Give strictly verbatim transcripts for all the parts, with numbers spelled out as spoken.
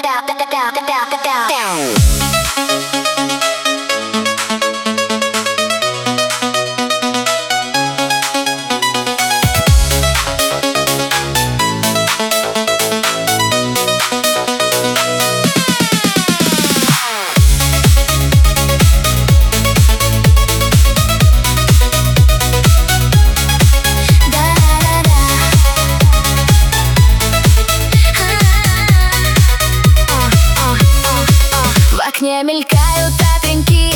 В окне мелькают огоньки,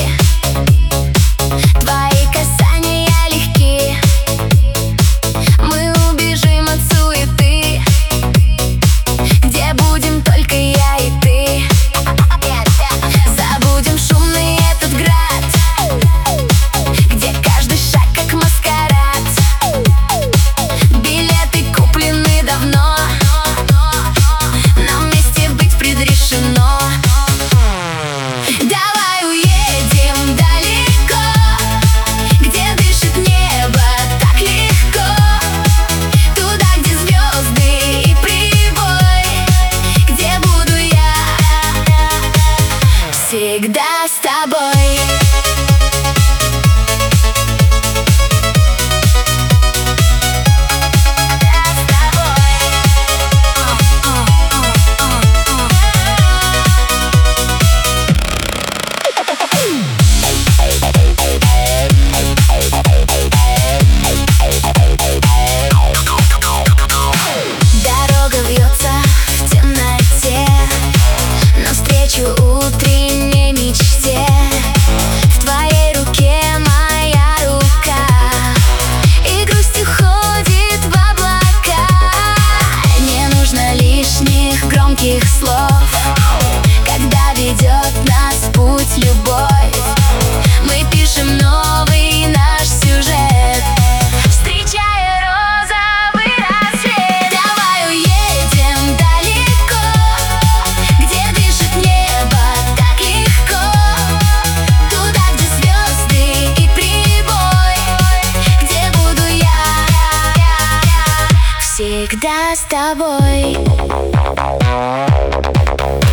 твои касания легки. Мы убежим от суеты, где будем только я и ты. Забудем шумный этот град, где каждый шаг как маскарад. Билеты куплены давно, нам вместе быть предрешено. Давай уедем далеко, где дышит небо так легко, туда, где звезды и прибой, где буду я всегда с тобой. Утренней мечте, в твоей руке моя рука, и грусть уходит в облака. Не нужно лишних громких слов, когда ведет нас путь любовь. Мы пишем новый наш сюжет, встречая розовый рассвет. Давай уедем далеко, где дышит небо так легко, туда, где звезды и прибой, где буду я всегда с тобой.